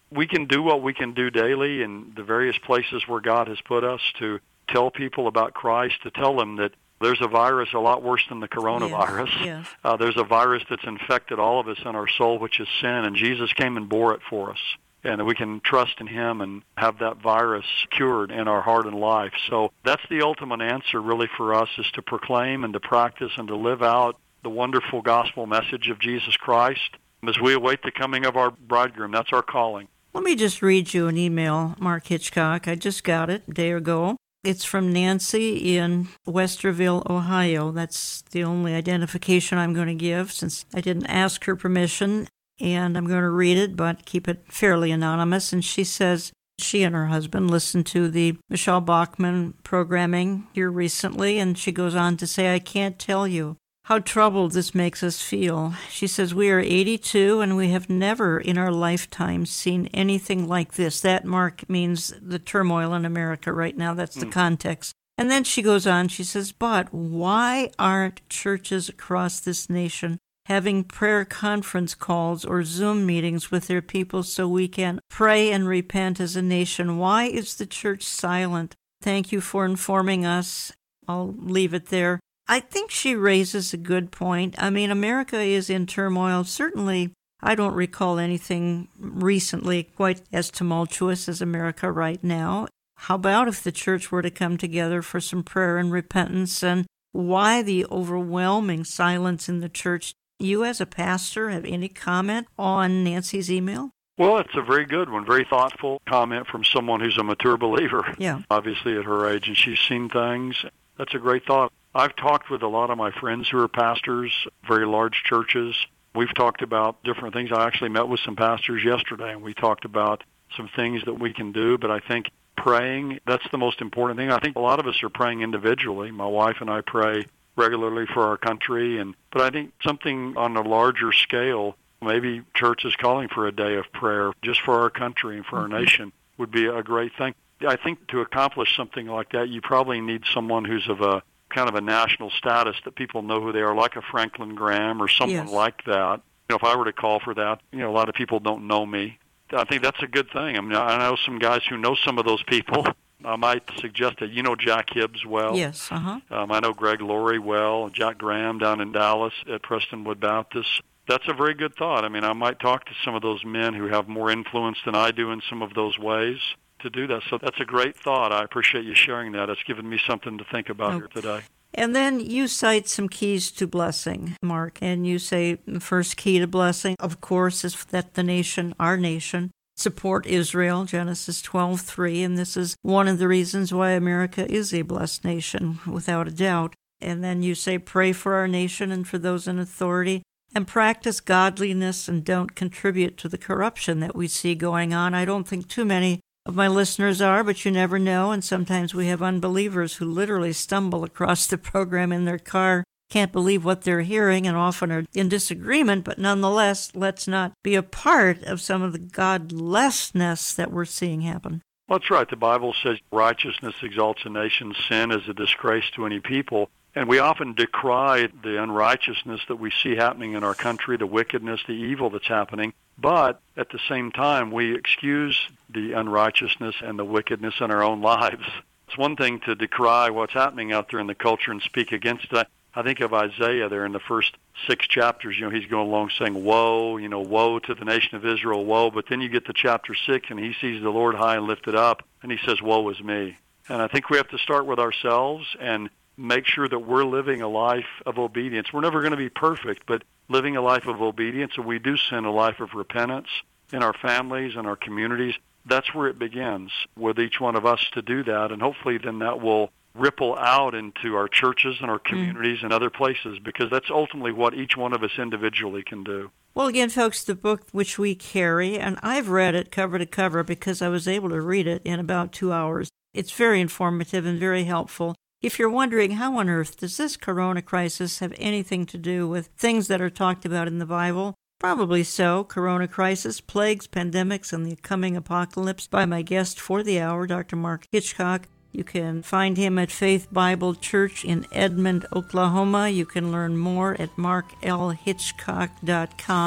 Speaker 4: we can do what we can do daily in the various places where God has put us to tell people about Christ, to tell them that there's a virus a lot worse than the coronavirus.
Speaker 3: Yes.
Speaker 4: There's a virus that's infected all of us in our soul, which is sin, and Jesus came and bore it for us. And that we can trust in Him and have that virus cured in our heart and life. So that's the ultimate answer really for us, is to proclaim and to practice and to live out the wonderful gospel message of Jesus Christ as we await the coming of our bridegroom. That's our calling.
Speaker 3: Let me just read you an email, Mark Hitchcock. I just got it a day ago. It's from Nancy in Westerville, Ohio. That's the only identification I'm going to give since I didn't ask her permission. And I'm going to read it, but keep it fairly anonymous. And she says she and her husband listened to the Michelle Bachmann programming here recently, and she goes on to say, I can't tell you how troubled this makes us feel. She says, we are 82, and we have never in our lifetime seen anything like this. That, Mark, means the turmoil in America right now. That's the context. And then she goes on, she says, but why aren't churches across this nation having prayer conference calls or Zoom meetings with their people so we can pray and repent as a nation? Why is the church silent? Thank you for informing us. I'll leave it there. I think she raises a good point. I mean, America is in turmoil. Certainly, I don't recall anything recently quite as tumultuous as America right now. How about if the church were to come together for some prayer and repentance? And why the overwhelming silence in the church? You as a pastor have any comment on Nancy's email?
Speaker 4: Well, it's a very good one, very thoughtful comment from someone who's a mature believer,
Speaker 3: Yeah.
Speaker 4: obviously at her age, and she's seen things. That's a great thought. I've talked with a lot of my friends who are pastors, very large churches. We've talked about different things. I actually met with some pastors yesterday, and we talked about some things that we can do, but I think praying, that's the most important thing. I think a lot of us are praying individually. My wife and I pray regularly for our country, but I think something on a larger scale, maybe church is calling for a day of prayer just for our country and for our nation would be a great thing. I think to accomplish something like that, you probably need someone who's of a kind of a national status that people know who they are, like a Franklin Graham or someone like that. If I were to call for that, a lot of people don't know me. I think that's a good thing. I mean, I know some guys who know some of those people. I might suggest that Jack Hibbs well.
Speaker 3: Yes,
Speaker 4: I know Greg Laurie well, Jack Graham down in Dallas at Prestonwood Baptist. That's a very good thought. I mean, I might talk to some of those men who have more influence than I do in some of those ways to do that. So that's a great thought. I appreciate you sharing that. It's given me something to think about here today.
Speaker 3: And then you cite some keys to blessing, Mark, and you say the first key to blessing, of course, is that the nation, our nation, support Israel, Genesis 12:3, and this is one of the reasons why America is a blessed nation, without a doubt. And then you say pray for our nation and for those in authority, and practice godliness and don't contribute to the corruption that we see going on. I don't think too many of my listeners are, but you never know, and sometimes we have unbelievers who literally stumble across the program in their car, can't believe what they're hearing, and often are in disagreement, but nonetheless, let's not be a part of some of the godlessness that we're seeing happen.
Speaker 4: Well, that's right. The Bible says righteousness exalts a nation, sin is a disgrace to any people. And we often decry the unrighteousness that we see happening in our country, the wickedness, the evil that's happening. But at the same time, we excuse the unrighteousness and the wickedness in our own lives. It's one thing to decry what's happening out there in the culture and speak against it. I think of Isaiah there in the first 6 chapters. He's going along saying, woe, woe to the nation of Israel, woe. But then you get to chapter 6, and he sees the Lord high and lifted up, and he says, woe is me. And I think we have to start with ourselves and make sure that we're living a life of obedience. We're never going to be perfect, but living a life of obedience, and we do sin a life of repentance in our families and our communities. That's where it begins, with each one of us to do that, and hopefully then that will ripple out into our churches and our communities and other places, because that's ultimately what each one of us individually can do.
Speaker 3: Well, again, folks, the book which we carry, and I've read it cover to cover because I was able to read it in about 2 hours. It's very informative and very helpful. If you're wondering how on earth does this corona crisis have anything to do with things that are talked about in the Bible, probably so. Corona crisis, plagues, pandemics, and the coming apocalypse by my guest for the hour, Dr. Mark Hitchcock. You can find him at Faith Bible Church in Edmond, Oklahoma. You can learn more at marklhitchcock.com.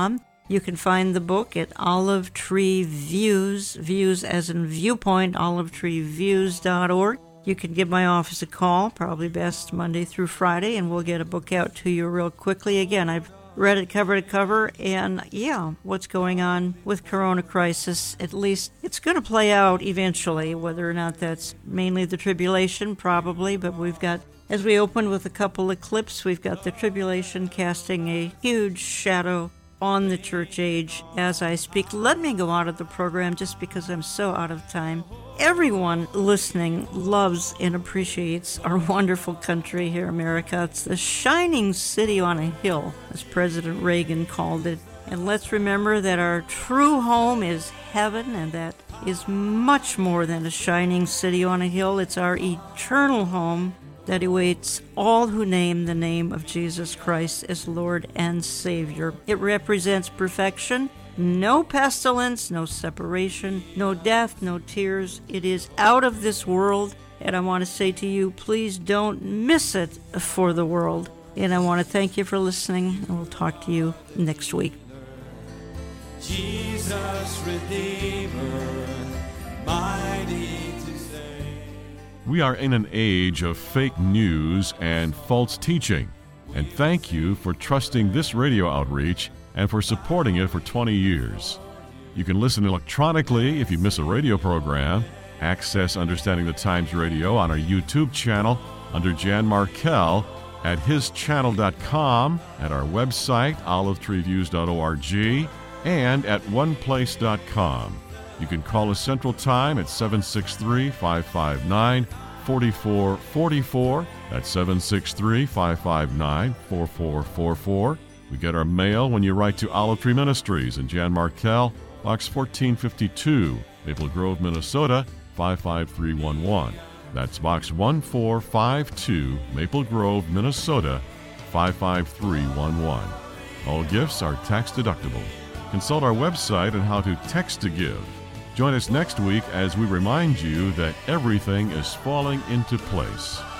Speaker 3: You can find the book at Olive Tree Views, views as in viewpoint, olivetreeviews.org. You can give my office a call, probably best Monday through Friday, and we'll get a book out to you real quickly. Again, I've read it cover to cover, and what's going on with Corona crisis, at least it's going to play out eventually, whether or not that's mainly the tribulation, probably, but we've got, as we opened with a couple of clips, we've got the tribulation casting a huge shadow on the church age as I speak. Let me go out of the program just because I'm so out of time. Everyone listening loves and appreciates our wonderful country here, America. It's the shining city on a hill, as President Reagan called it. And let's remember that our true home is heaven, and that is much more than a shining city on a hill. It's our eternal home that awaits all who name the name of Jesus Christ as Lord and Savior. It represents perfection, no pestilence, no separation, no death, no tears. It is out of this world, and I want to say to you, please don't miss it for the world. And I want to thank you for listening, and we'll talk to you next week.
Speaker 6: Jesus, Redeemer, mighty to save.
Speaker 1: We are in an age of fake news and false teaching, and thank you for trusting this radio outreach and for supporting it for 20 years. You can listen electronically if you miss a radio program. Access Understanding the Times Radio on our YouTube channel under Jan Markell at hischannel.com, at our website, olivetreeviews.org, and at oneplace.com. You can call us Central Time at 763-559-4444. That's 763-559-4444. We get our mail when you write to Olive Tree Ministries in Jan Markell, Box 1452, Maple Grove, Minnesota, 55311. That's Box 1452, Maple Grove, Minnesota, 55311. All gifts are tax deductible. Consult our website on how to text to give. Join us next week as we remind you that everything is falling into place.